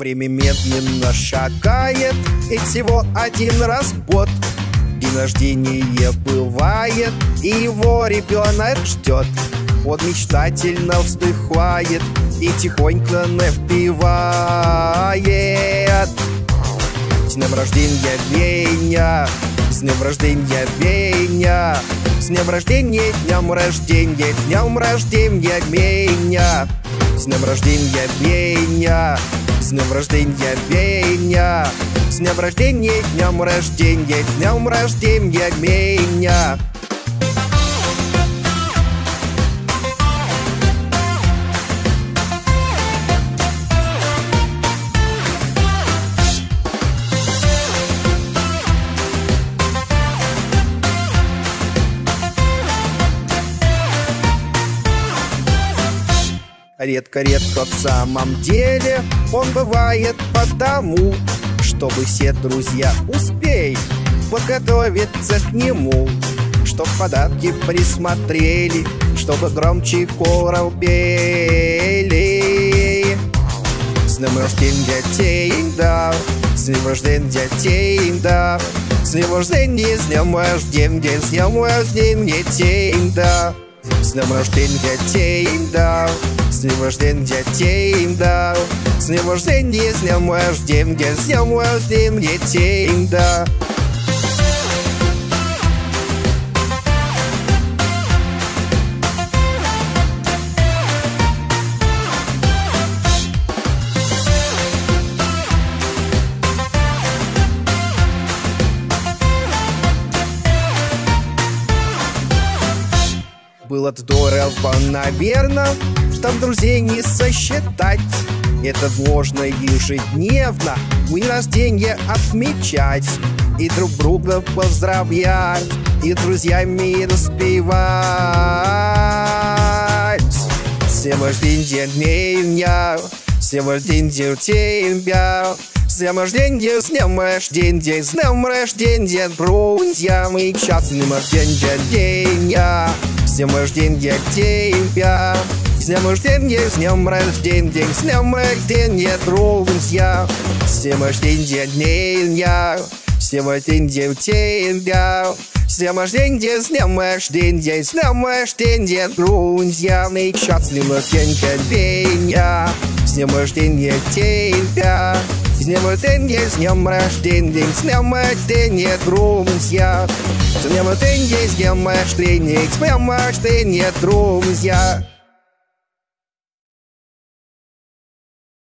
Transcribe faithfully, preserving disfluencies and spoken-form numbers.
Время медленно шагает, и всего один раз в год день рождения бывает, и его ребенок ждет. Он мечтательно вздыхает и тихонько напевает: с днем рождения, Веня! С днем рождения, Веня! С днем рождения, днем рождения, днем рождения, Веня! С днем рождения, Веня! С днем рождения, Веня! С днем рождения, днем рождения, днем рождения, Веня! Редко-редко в самом деле он бывает потому, чтобы все друзья успели подготовиться к нему, чтоб подарки присмотрели, чтобы громче хором пели. С днем рождения, Тинда! С днем рождения, Тинда! С днем рождения, с днем рождения, с днем рождения, Тинда! С днем рождения, Тинда! С днем рождения, Тинда! С днем рождения, с днем рождения, с днем рождения, Тинда! Было здорово, наверное, чтоб друзей не сосчитать. Это можно ежедневно день рождения отмечать, и друг друга поздравлять, и друзьями распевать. С днем рождения, Веня! С днем рождения, тебя! С днем рождения, с днем рождения, с днем рождения, друзья! Мы сейчас с днем рождения, Веня! С днем рождения, тебя! С днем рождения, с днем рождения, с днем рождения, друзья! С днем рождения, Веня! С днем рождения, тебя! С днем рождения, с днем рождения, с днем рождения, друзья! Мы сейчас с днем рождения, Веня! С днем рождения, тебя! С днем рождения, с днем рождения, с днем рождения, друзья! С днем рождения, с днем рождения, с днем рождения, друзья!